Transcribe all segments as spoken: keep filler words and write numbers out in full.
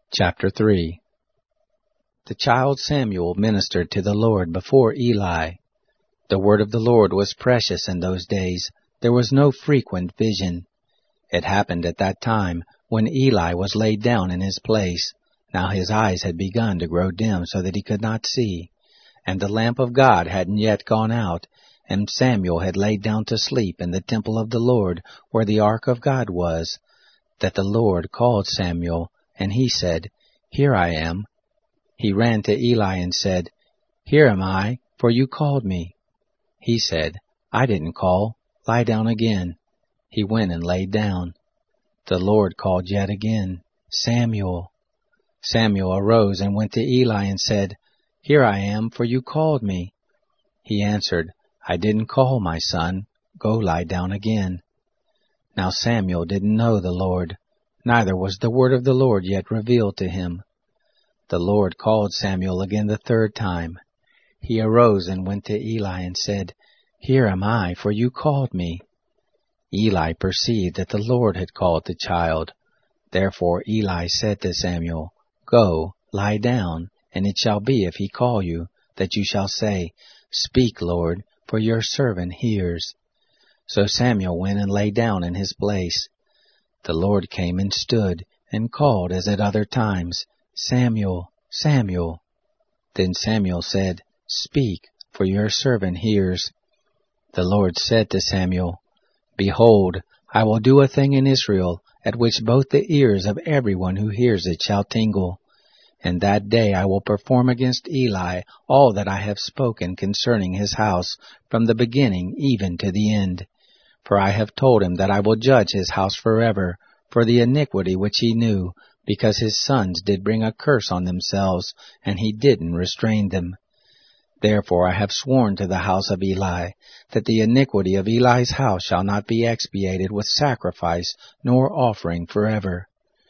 Chapter three. The child Samuel ministered to the Lord before Eli. The word of the Lord was precious in those days. There was no frequent vision. It happened at that time when Eli was laid down in his place. Now his eyes had begun to grow dim so that he could not see. And the lamp of God hadn't yet gone out, and Samuel had laid down to sleep in the temple of the Lord where the ark of God was. That the Lord called Samuel, and he said, "Here I am." He ran to Eli and said, "Here am I, for you called me." He said, "I didn't call. Lie down again." He went and laid down. The Lord called yet again, "Samuel." Samuel arose and went to Eli and said, "Here I am, for you called me." He answered, "I didn't call, my son. Go lie down again." Now Samuel didn't know the Lord, neither was the word of the Lord yet revealed to him. The Lord called Samuel again the third time. He arose and went to Eli and said, "Here am I, for you called me." Eli perceived that the Lord had called the child. Therefore Eli said to Samuel, "Go, lie down, and it shall be, if he call you, that you shall say, 'Speak, Lord, for your servant hears.'" So Samuel went and lay down in his place. The Lord came and stood, and called as at other times, "Samuel, Samuel." Then Samuel said, "Speak, for your servant hears." The Lord said to Samuel, "Behold, I will do a thing in Israel, at which both the ears of everyone who hears it shall tingle. And that day I will perform against Eli all that I have spoken concerning his house, from the beginning even to the end. For I have told him that I will judge his house forever, for the iniquity which he knew, because his sons did bring a curse on themselves, and he didn't restrain them. Therefore I have sworn to the house of Eli, that the iniquity of Eli's house shall not be expiated with sacrifice nor offering forever."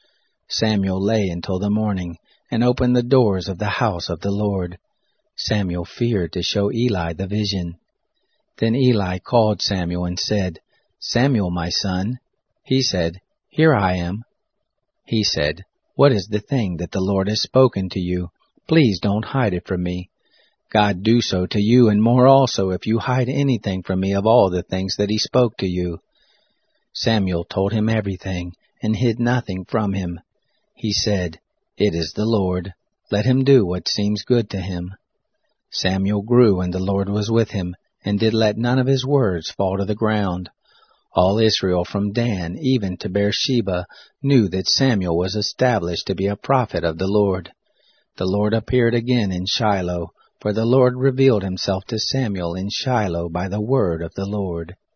Samuel lay until the morning, and opened the doors of the house of the Lord. Samuel feared to show Eli the vision. Then Eli called Samuel and said, "Samuel, my son." He said, "Here I am." He said, "What is the thing that the Lord has spoken to you? Please don't hide it from me. God do so to you, and more also, if you hide anything from me of all the things that he spoke to you." Samuel told him everything, and hid nothing from him. He said, "It is the Lord. Let him do what seems good to him." Samuel grew, and the Lord was with him, and did let none of his words fall to the ground. All Israel from Dan even to Beersheba knew that Samuel was established to be a prophet of the Lord. The Lord appeared again in Shiloh, for the Lord revealed himself to Samuel in Shiloh by the word of the Lord.